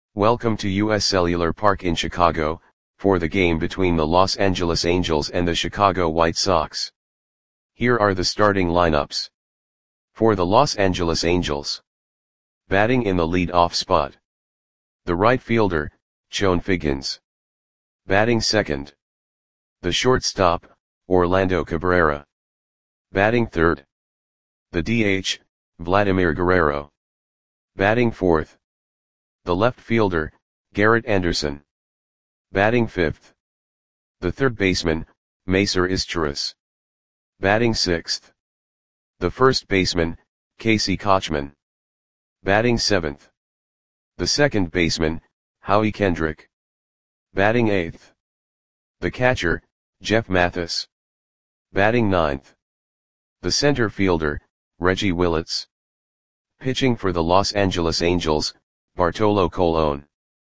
Welcome to US Cellular Park in Chicago, for the game between the Los Angeles Angels and the Chicago White Sox. Here are the starting lineups. For the Los Angeles Angels. Batting in the lead-off spot. The right fielder, Chone Figgins. Batting second. The shortstop, Orlando Cabrera. Batting third. The DH, Vladimir Guerrero. Batting fourth. The left fielder, Garrett Anderson. Batting fifth. The third baseman, Macer Izturis. Batting sixth. The first baseman, Casey Kotchman. Batting seventh. The second baseman, Howie Kendrick. Batting eighth. The catcher, Jeff Mathis. Batting ninth. The center fielder, Reggie Willits. Pitching for the Los Angeles Angels, Bartolo Colon.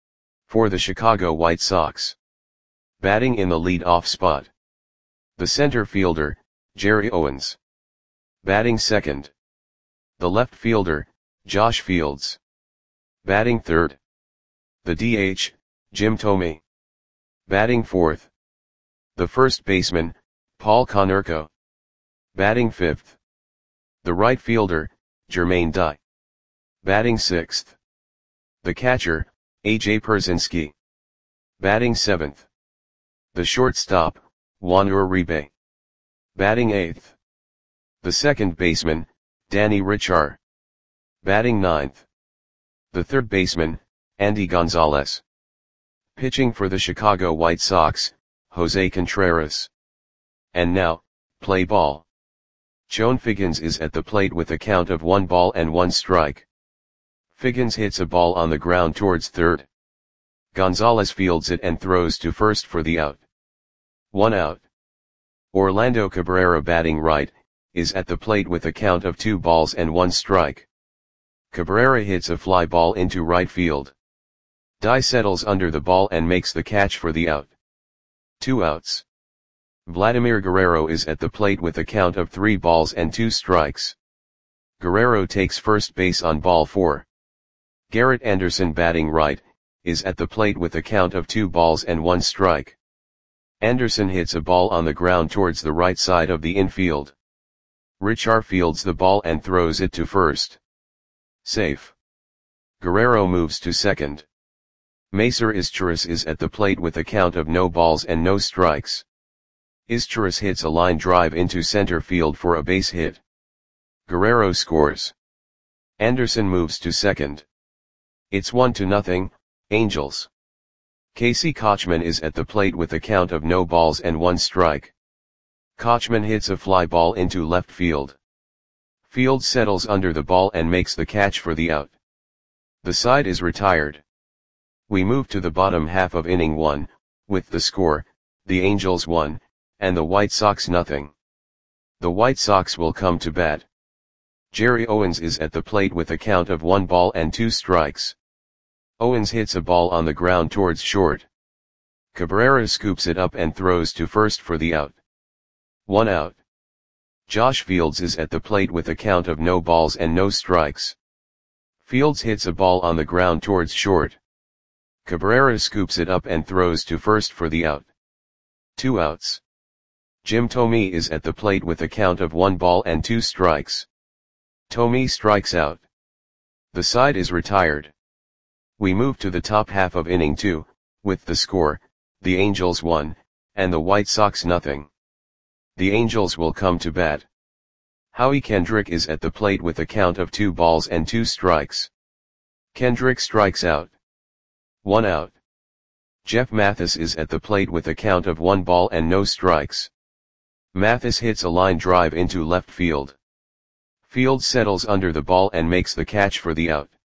For the Chicago White Sox. Batting in the lead-off spot. The center fielder, Jerry Owens. Batting second. The left fielder, Josh Fields. Batting third. The DH, Jim Thome. Batting fourth. The first baseman, Paul Konerko. Batting fifth. The right fielder, Jermaine Dye. Batting sixth. The catcher, A.J. Pierzynski. Batting seventh. The shortstop, Juan Uribe. Batting eighth. The second baseman, Danny Richar. Batting ninth. The third baseman, Andy Gonzalez. Pitching for the Chicago White Sox, Jose Contreras. And now, play ball. Chone Figgins is at the plate with a count of 1 ball and 1 strike. Figgins hits a ball on the ground towards third. Gonzalez fields it and throws to first for the out. 1 out. Orlando Cabrera, batting right, is at the plate with a count of 2 balls and 1 strike. Cabrera hits a fly ball into right field. Dye settles under the ball and makes the catch for the out. 2 outs. Vladimir Guerrero is at the plate with a count of 3 balls and 2 strikes. Guerrero takes first base on ball 4. Garrett Anderson, batting right, is at the plate with a count of 2 balls and 1 strike. Anderson hits a ball on the ground towards the right side of the infield. Richar fields the ball and throws it to first. Safe. Guerrero moves to second. Macer Izturis is at the plate with a count of no balls and no strikes. Izturis hits a line drive into center field for a base hit. Guerrero scores. Anderson moves to second. It's 1-0, Angels. Casey Kotchman is at the plate with a count of no balls and 1 strike. Kotchman hits a fly ball into left field. Fields settles under the ball and makes the catch for the out. The side is retired. We move to the bottom half of inning 1, with the score, the Angels 1, and the White Sox 0. The White Sox will come to bat. Jerry Owens is at the plate with a count of 1 ball and 2 strikes. Owens hits a ball on the ground towards short. Cabrera scoops it up and throws to first for the out. 1 out. Josh Fields is at the plate with a count of no balls and no strikes. Fields hits a ball on the ground towards short. Cabrera scoops it up and throws to first for the out. 2 outs. Jim Thome is at the plate with a count of 1 ball and 2 strikes. Thome strikes out. The side is retired. We move to the top half of inning 2, with the score, the Angels 1, and the White Sox 0. The Angels will come to bat. Howie Kendrick is at the plate with a count of 2 balls and 2 strikes. Kendrick strikes out. 1 out. Jeff Mathis is at the plate with a count of 1 ball and no strikes. Mathis hits a line drive into left field. Fields settles under the ball and makes the catch for the out.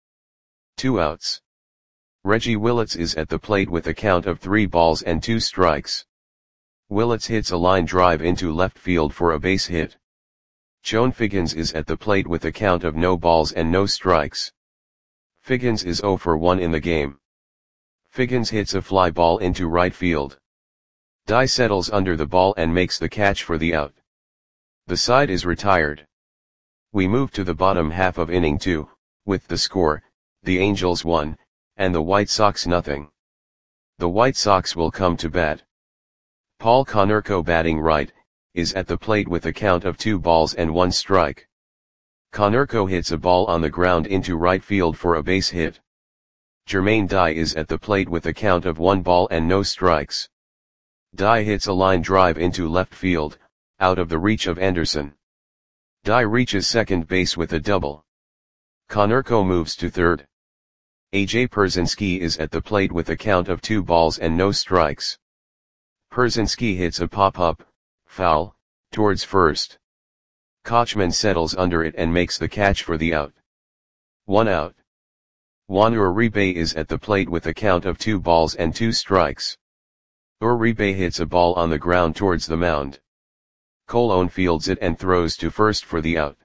2 outs. Reggie Willits is at the plate with a count of 3 balls and 2 strikes. Willits hits a line drive into left field for a base hit. Chone Figgins is at the plate with a count of no balls and no strikes. Figgins is 0 for 1 in the game. Figgins hits a fly ball into right field. Dye settles under the ball and makes the catch for the out. The side is retired. We move to the bottom half of inning 2, with the score, the Angels 1, and the White Sox nothing. The White Sox will come to bat. Paul Konerko batting right, is at the plate with a count of 2 balls and 1 strike. Konerko hits a ball on the ground into right field for a base hit. Jermaine Dye is at the plate with a count of 1 ball and no strikes. Dye hits a line drive into left field, out of the reach of Anderson. Dye reaches second base with a double. Konerko moves to third. A.J. Pierzynski is at the plate with a count of 2 balls and no strikes. Pierzynski hits a pop-up, foul, towards first. Kochman settles under it and makes the catch for the out. 1 out. Juan Uribe is at the plate with a count of 2 balls and 2 strikes. Uribe hits a ball on the ground towards the mound. Colon fields it and throws to first for the out.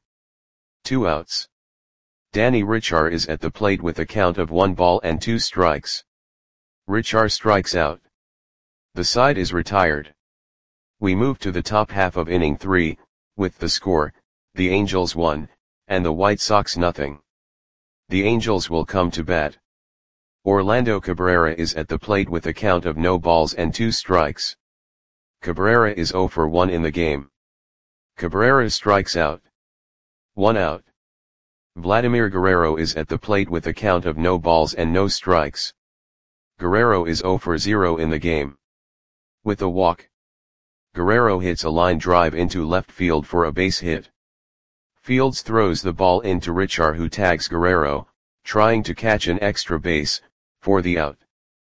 2 outs. Danny Richar is at the plate with a count of 1 ball and 2 strikes. Richar strikes out. The side is retired. We move to the top half of inning 3, with the score, the Angels 1, and the White Sox nothing. The Angels will come to bat. Orlando Cabrera is at the plate with a count of no balls and 2 strikes. Cabrera is 0 for 1 in the game. Cabrera strikes out. 1 out. Vladimir Guerrero is at the plate with a count of no balls and no strikes. Guerrero is 0 for 0 in the game. With a walk, Guerrero hits a line drive into left field for a base hit. Fields throws the ball into Richar, who tags Guerrero, trying to catch an extra base, for the out.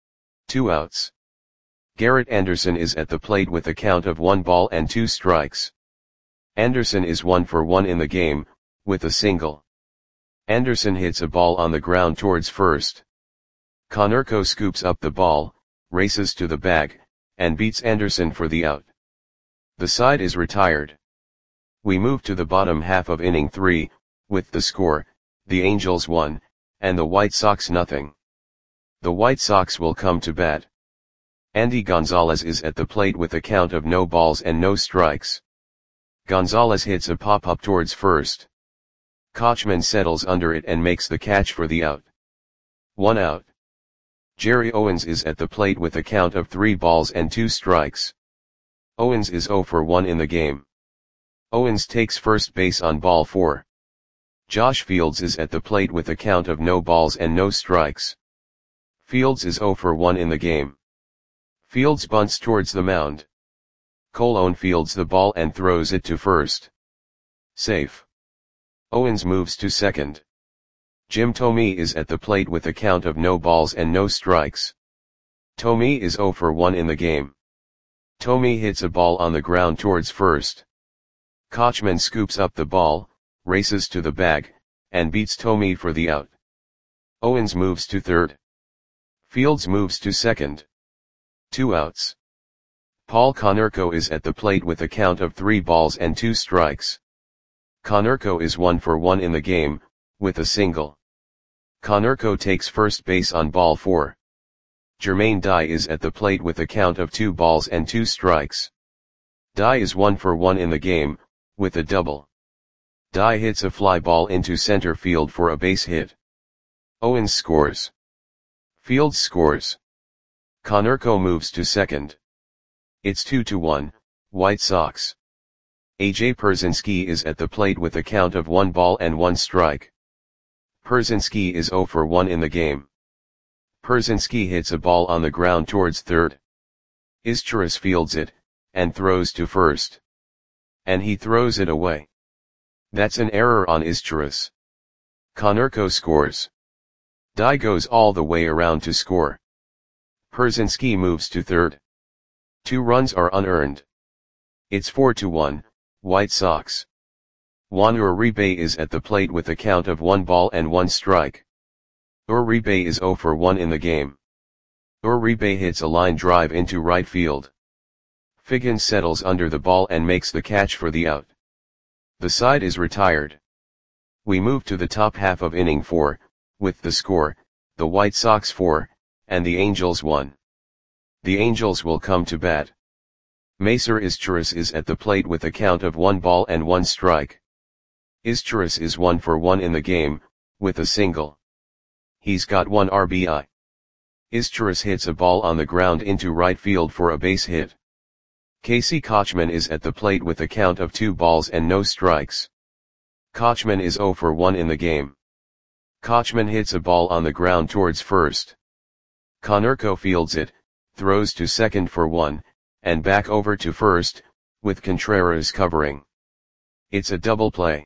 2 outs. Garrett Anderson is at the plate with a count of 1 ball and 2 strikes. Anderson is 1 for 1 in the game, with a single. Anderson hits a ball on the ground towards first. Konerko scoops up the ball, races to the bag, and beats Anderson for the out. The side is retired. We move to the bottom half of inning 3, with the score, the Angels 1, and the White Sox nothing. The White Sox will come to bat. Andy Gonzalez is at the plate with a count of no balls and no strikes. Gonzalez hits a pop-up towards first. Kochman settles under it and makes the catch for the out. 1 out. Jerry Owens is at the plate with a count of 3 balls and 2 strikes. Owens is 0 for 1 in the game. Owens takes first base on ball 4. Josh Fields is at the plate with a count of no balls and no strikes. Fields is 0 for 1 in the game. Fields bunts towards the mound. Colon fields the ball and throws it to first. Safe. Owens moves to second. Jim Thome is at the plate with a count of no balls and no strikes. Thome is 0 for 1 in the game. Thome hits a ball on the ground towards first. Kochman scoops up the ball, races to the bag, and beats Thome for the out. Owens moves to third. Fields moves to second. 2 outs. Paul Konerko is at the plate with a count of 3 balls and 2 strikes. Konerko is 1 for 1 in the game, with a single. Konerko takes first base on ball 4. Jermaine Dye is at the plate with a count of 2 balls and 2 strikes. Dye is 1 for 1 in the game, with a double. Dye hits a fly ball into center field for a base hit. Owens scores. Fields scores. Konerko moves to second. It's 2-1, White Sox. A.J. Pierzynski is at the plate with a count of 1 ball and 1 strike. Pierzynski is 0 for 1 in the game. Pierzynski hits a ball on the ground towards third. Izturis fields it, and throws to first. And he throws it away. That's an error on Izturis. Konerko scores. Dye goes all the way around to score. Pierzynski moves to third. 2 runs are unearned. It's 4-1, White Sox. Juan Uribe is at the plate with a count of 1 ball and 1 strike. Uribe is 0 for 1 in the game. Uribe hits a line drive into right field. Figgins settles under the ball and makes the catch for the out. The side is retired. We move to the top half of inning 4, with the score, the White Sox 4, and the Angels 1. The Angels will come to bat. Macer Izturis is at the plate with a count of 1 ball and 1 strike. Izturis is 1 for 1 in the game, with a single. He's got 1 RBI. Izturis hits a ball on the ground into right field for a base hit. Casey Kochman is at the plate with a count of 2 balls and no strikes. Kochman is 0 for 1 in the game. Kochman hits a ball on the ground towards first. Konerko fields it, throws to second for 1, and back over to first, with Contreras covering. It's a double play.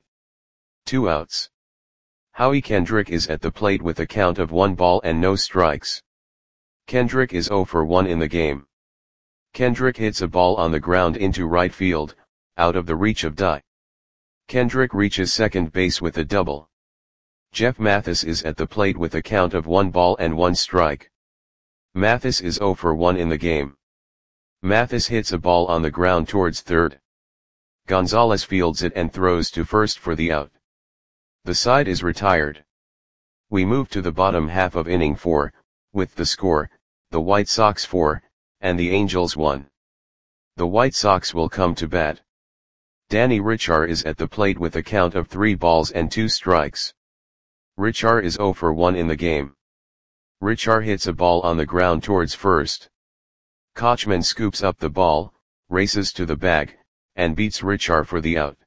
2 outs. Howie Kendrick is at the plate with a count of 1 ball and no strikes. Kendrick is 0 for 1 in the game. Kendrick hits a ball on the ground into right field, out of the reach of Dye. Kendrick reaches second base with a double. Jeff Mathis is at the plate with a count of 1 ball and 1 strike. Mathis is 0 for 1 in the game. Mathis hits a ball on the ground towards third. Gonzalez fields it and throws to first for the out. The side is retired. We move to the bottom half of inning 4, with the score, the White Sox 4, and the Angels 1. The White Sox will come to bat. Danny Richar is at the plate with a count of 3 balls and 2 strikes. Richar is 0 for 1 in the game. Richar hits a ball on the ground towards first. Kochman scoops up the ball, races to the bag, and beats Richar for the out.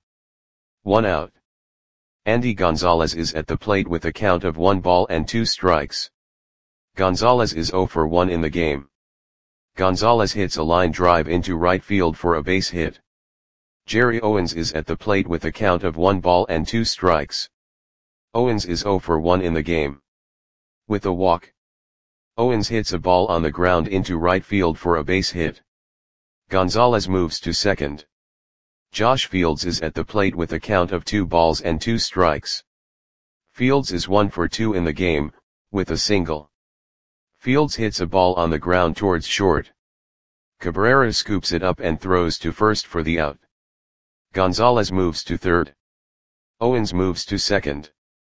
1 out. Andy Gonzalez is at the plate with a count of 1 ball and 2 strikes. Gonzalez is 0 for 1 in the game. Gonzalez hits a line drive into right field for a base hit. Jerry Owens is at the plate with a count of 1 ball and 2 strikes. Owens is 0 for 1 in the game. With a walk. Owens hits a ball on the ground into right field for a base hit. Gonzalez moves to second. Josh Fields is at the plate with a count of 2 balls and 2 strikes. Fields is 1 for 2 in the game, with a single. Fields hits a ball on the ground towards short. Cabrera scoops it up and throws to first for the out. Gonzalez moves to third. Owens moves to second.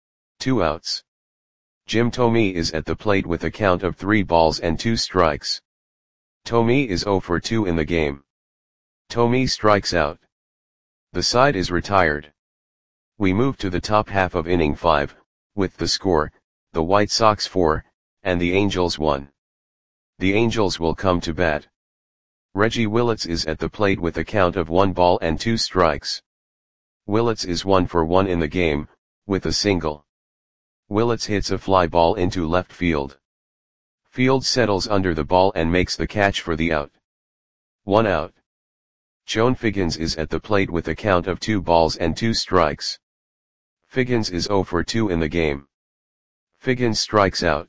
2 outs. Jim Thome is at the plate with a count of 3 balls and 2 strikes. Thome is 0 for 2 in the game. Thome strikes out. The side is retired. We move to the top half of inning 5, with the score, the White Sox 4, and the Angels 1. The Angels will come to bat. Reggie Willits is at the plate with a count of 1 ball and 2 strikes. Willits is 1 for 1 in the game, with a single. Willits hits a fly ball into left field. Fields settles under the ball and makes the catch for the out. 1 out. Joan Figgins is at the plate with a count of 2 balls and 2 strikes. Figgins is 0 for 2 in the game. Figgins strikes out.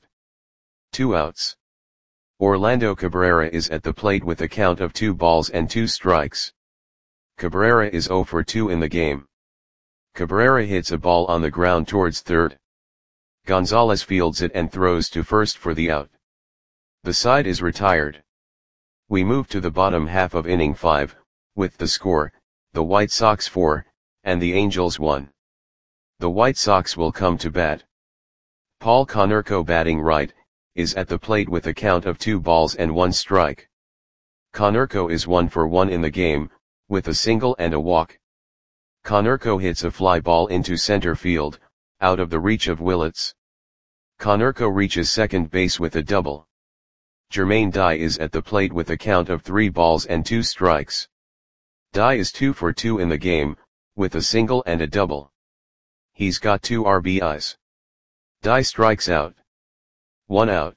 2 outs. Orlando Cabrera is at the plate with a count of 2 balls and 2 strikes. Cabrera is 0 for 2 in the game. Cabrera hits a ball on the ground towards third. Gonzalez fields it and throws to first for the out. The side is retired. We move to the bottom half of inning 5, with the score, the White Sox 4, and the Angels 1. The White Sox will come to bat. Paul Konerko, batting right, is at the plate with a count of 2 balls and 1 strike. Konerko is 1 for 1 in the game, with a single and a walk. Konerko hits a fly ball into center field, out of the reach of Willits. Konerko reaches second base with a double. Jermaine Dye is at the plate with a count of 3 balls and 2 strikes. Dye is 2 for 2 in the game, with a single and a double. He's got 2 RBIs. Dye strikes out. 1 out.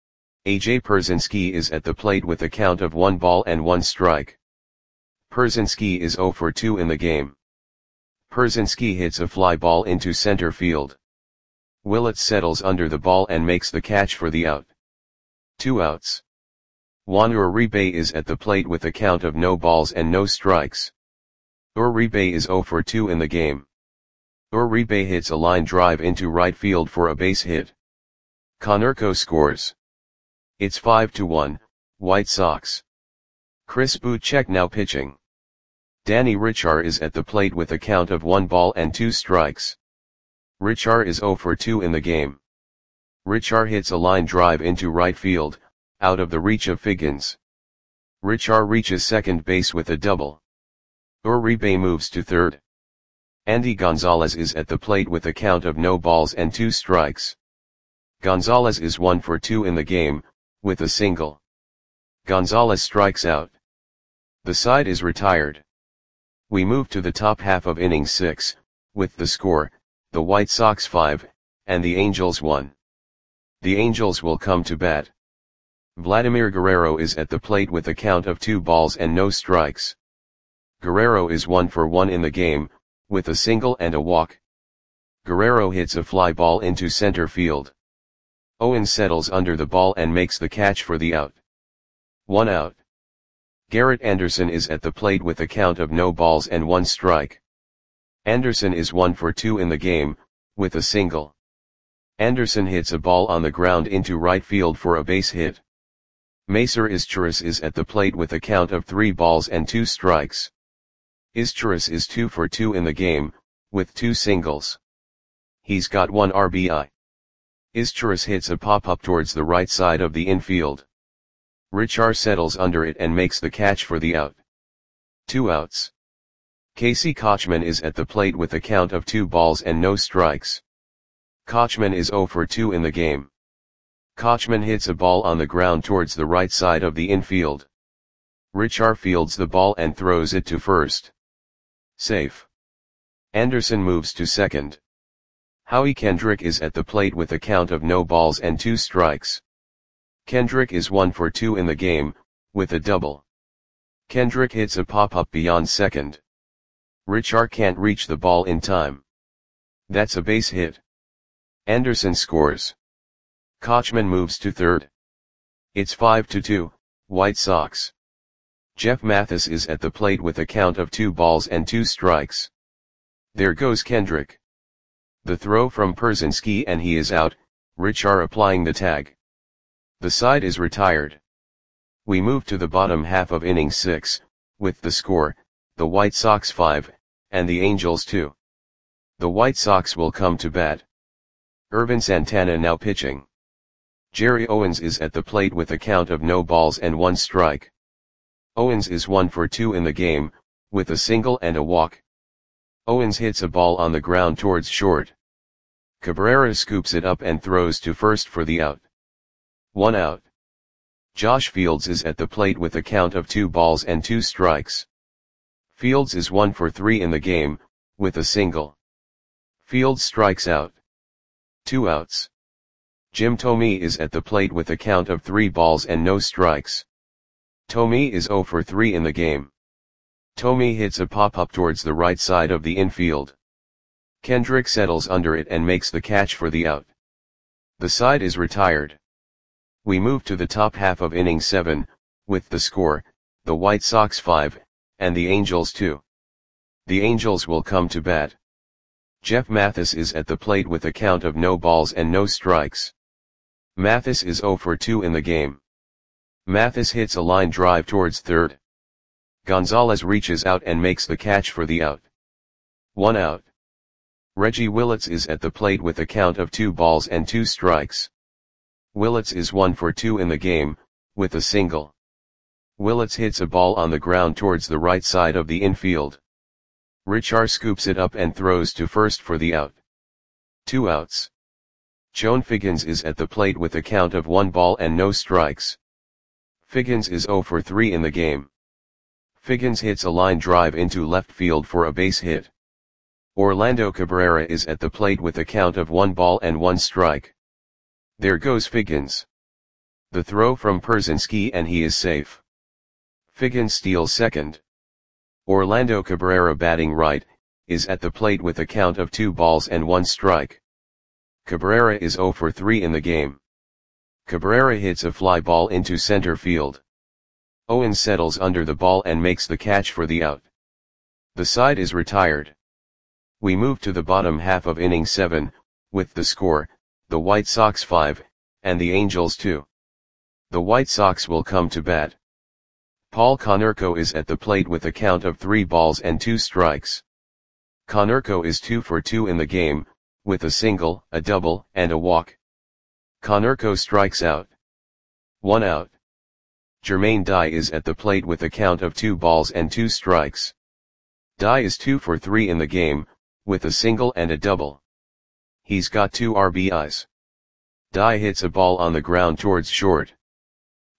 AJ Pierzynski is at the plate with a count of 1 ball and 1 strike. Pierzynski is 0 for 2 in the game. Pierzynski hits a fly ball into center field. Willits settles under the ball and makes the catch for the out. 2 outs. Juan Uribe is at the plate with a count of no balls and no strikes. Uribe is 0 for 2 in the game. Uribe hits a line drive into right field for a base hit. Konerko scores. It's 5-1, White Sox. Chris Bouchek now pitching. Danny Richar is at the plate with a count of 1 ball and 2 strikes. Richar is 0 for 2 in the game. Richar hits a line drive into right field, out of the reach of Figgins. Richar reaches second base with a double. Uribe moves to third. Andy Gonzalez is at the plate with a count of no balls and 2 strikes. Gonzalez is 1 for 2 in the game, with a single. Gonzalez strikes out. The side is retired. We move to the top half of inning 6, with the score, the White Sox 5, and the Angels 1. The Angels will come to bat. Vladimir Guerrero is at the plate with a count of 2 balls and no strikes. Guerrero is 1 for 1 in the game, with a single and a walk. Guerrero hits a fly ball into center field. Owens settles under the ball and makes the catch for the out. 1 out. Garrett Anderson is at the plate with a count of no balls and 1 strike. Anderson is 1 for 2 in the game, with a single. Anderson hits a ball on the ground into right field for a base hit. Macer Izturis is at the plate with a count of 3 balls and 2 strikes. Izturis is 2 for 2 in the game, with 2 singles. He's got 1 RBI. Izturis hits a pop-up towards the right side of the infield. Richar settles under it and makes the catch for the out. 2 outs. Casey Kotchman is at the plate with a count of 2 balls and no strikes. Kotchman is 0 for 2 in the game. Kotchman hits a ball on the ground towards the right side of the infield. Richar fields the ball and throws it to first. Safe. Anderson moves to second. Howie Kendrick is at the plate with a count of no balls and 2 strikes. Kendrick is 1 for 2 in the game, with a double. Kendrick hits a pop-up beyond second. Richar can't reach the ball in time. That's a base hit. Anderson scores. Kotchman moves to third. It's 5-2, White Sox. Jeff Mathis is at the plate with a count of 2 balls and 2 strikes. There goes Kendrick. The throw from Pierzynski and he is out, Richar applying the tag. The side is retired. We move to the bottom half of inning 6, with the score, the White Sox 5, and the Angels 2. The White Sox will come to bat. Irvin Santana now pitching. Jerry Owens is at the plate with a count of no balls and 1 strike. Owens is 1 for 2 in the game, with a single and a walk. Owens hits a ball on the ground towards short. Cabrera scoops it up and throws to first for the out. 1 out. Josh Fields is at the plate with a count of 2 balls and 2 strikes. Fields is 1 for 3 in the game, with a single. Fields strikes out. 2 outs. Jim Thome is at the plate with a count of 3 balls and no strikes. Thome is 0 for 3 in the game. Thome hits a pop-up towards the right side of the infield. Kendrick settles under it and makes the catch for the out. The side is retired. We move to the top half of inning 7, with the score, the White Sox 5, and the Angels 2. The Angels will come to bat. Jeff Mathis is at the plate with a count of no balls and no strikes. Mathis is 0 for 2 in the game. Mathis hits a line drive towards third. Gonzalez reaches out and makes the catch for the out. 1 out. Reggie Willits is at the plate with a count of 2 balls and 2 strikes. Willits is 1 for 2 in the game, with a single. Willits hits a ball on the ground towards the right side of the infield. Richar scoops it up and throws to first for the out. 2 outs. Joan Figgins is at the plate with a count of 1 ball and no strikes. Figgins is 0 for 3 in the game. Figgins hits a line drive into left field for a base hit. Orlando Cabrera is at the plate with a count of 1 ball and 1 strike. There goes Figgins. The throw from Pierzynski and he is safe. Figgins steals second. Orlando Cabrera batting right, is at the plate with a count of 2 balls and 1 strike. Cabrera is 0 for 3 in the game. Cabrera hits a fly ball into center field. Owens settles under the ball and makes the catch for the out. The side is retired. We move to the bottom half of inning 7, with the score, the White Sox 5, and the Angels 2. The White Sox will come to bat. Paul Konerko is at the plate with a count of 3 balls and 2 strikes. Konerko is 2 for 2 in the game, with a single, a double, and a walk. Konerko strikes out. 1 out. Jermaine Dye is at the plate with a count of 2 balls and 2 strikes. Dye is 2 for 3 in the game, with a single and a double. He's got 2 RBIs. Dye hits a ball on the ground towards short.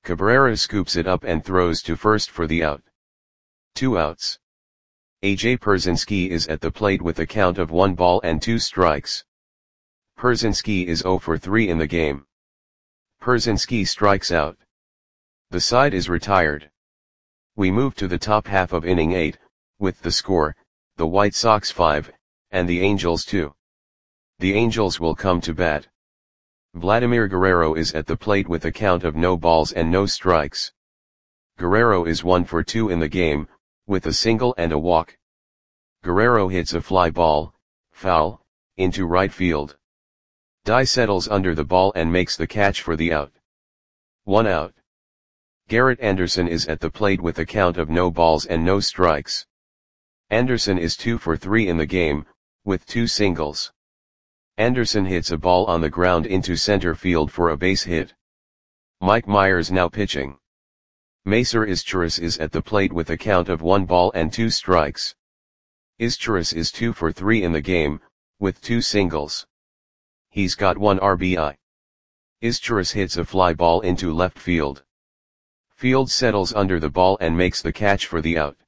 Cabrera scoops it up and throws to first for the out. 2 outs. A.J. Pierzynski is at the plate with a count of 1 ball and 2 strikes. Pierzynski is 0 for 3 in the game. Pierzynski strikes out. The side is retired. We move to the top half of inning 8, with the score, the White Sox 5, and the Angels 2. The Angels will come to bat. Vladimir Guerrero is at the plate with a count of no balls and no strikes. Guerrero is 1 for 2 in the game, with a single and a walk. Guerrero hits a fly ball, foul, into right field. Dye settles under the ball and makes the catch for the out. 1 out. Garrett Anderson is at the plate with a count of no balls and no strikes. Anderson is 2 for 3 in the game, with 2 singles. Anderson hits a ball on the ground into center field for a base hit. Mike Myers now pitching. Macer Izturis is at the plate with a count of 1 ball and 2 strikes. Izturis is 2 for 3 in the game, with 2 singles. He's got 1 RBI. Izturis hits a fly ball into left field. Field settles under the ball and makes the catch for the out.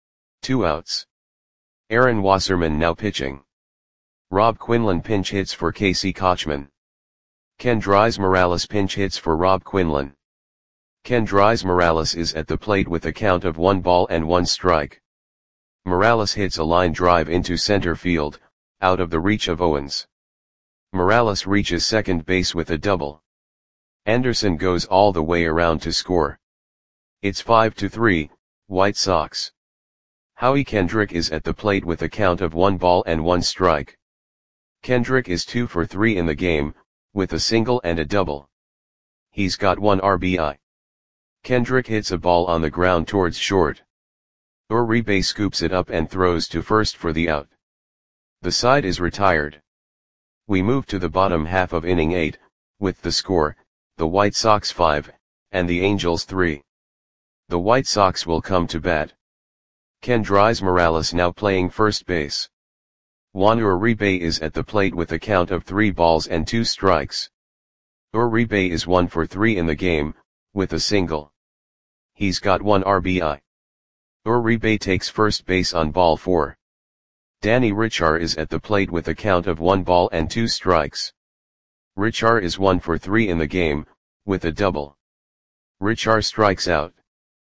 2 outs. Aaron Wasserman now pitching. Rob Quinlan pinch hits for Casey Kochman. Kendrys Morales pinch hits for Rob Quinlan. Kendrys Morales is at the plate with a count of 1 ball and 1 strike. Morales hits a line drive into center field, out of the reach of Owens. Morales reaches second base with a double. Anderson goes all the way around to score. It's 5-3, White Sox. Howie Kendrick is at the plate with a count of 1 ball and 1 strike. Kendrick is 2 for 3 in the game, with a single and a double. He's got 1 RBI. Kendrick hits a ball on the ground towards short. Uribe scoops it up and throws to first for the out. The side is retired. We move to the bottom half of inning 8, with the score, the White Sox 5, and the Angels 3. The White Sox will come to bat. Kendrys Morales now playing first base. Juan Uribe is at the plate with a count of 3 balls and 2 strikes. Uribe is 1 for 3 in the game, with a single. He's got 1 RBI. Uribe takes first base on ball 4. Danny Richar is at the plate with a count of 1 ball and 2 strikes. Richar is 1 for 3 in the game, with a double. Richar strikes out.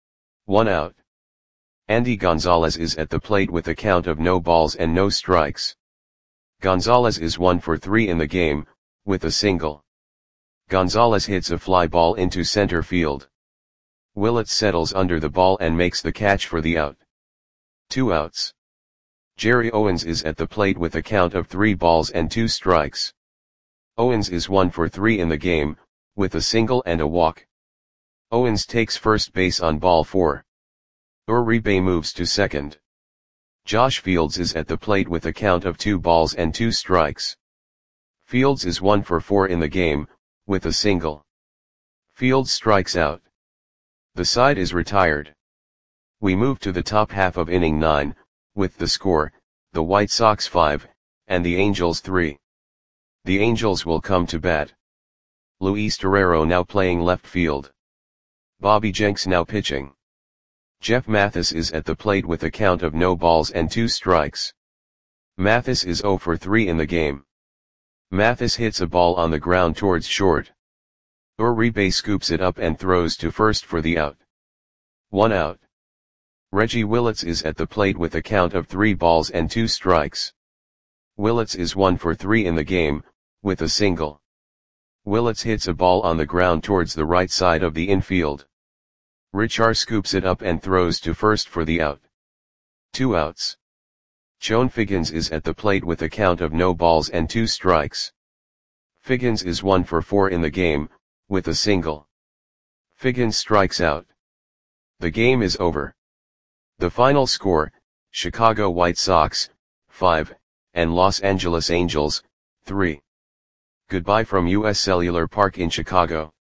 1 out. Andy Gonzalez is at the plate with a count of no balls and no strikes. Gonzalez is 1 for 3 in the game, with a single. Gonzalez hits a fly ball into center field. Willits settles under the ball and makes the catch for the out. 2 outs. Jerry Owens is at the plate with a count of 3 balls and 2 strikes. Owens is 1 for 3 in the game, with a single and a walk. Owens takes first base on ball 4. Uribe moves to second. Josh Fields is at the plate with a count of 2 balls and 2 strikes. Fields is 1 for 4 in the game, with a single. Fields strikes out. The side is retired. We move to the top half of inning 9, with the score, the White Sox 5, and the Angels 3. The Angels will come to bat. Luis Torrero now playing left field. Bobby Jenks now pitching. Jeff Mathis is at the plate with a count of no balls and 2 strikes. Mathis is 0 for 3 in the game. Mathis hits a ball on the ground towards short. Uribe scoops it up and throws to first for the out. 1 out. Reggie Willits is at the plate with a count of 3 balls and 2 strikes. Willits is 1 for 3 in the game, with a single. Willits hits a ball on the ground towards the right side of the infield. Richar scoops it up and throws to first for the out. 2 outs. Chone Figgins is at the plate with a count of no balls and 2 strikes. Figgins is 1 for 4 in the game, with a single. Figgins strikes out. The game is over. The final score, Chicago White Sox, 5, and Los Angeles Angels, 3. Goodbye from US Cellular Park in Chicago.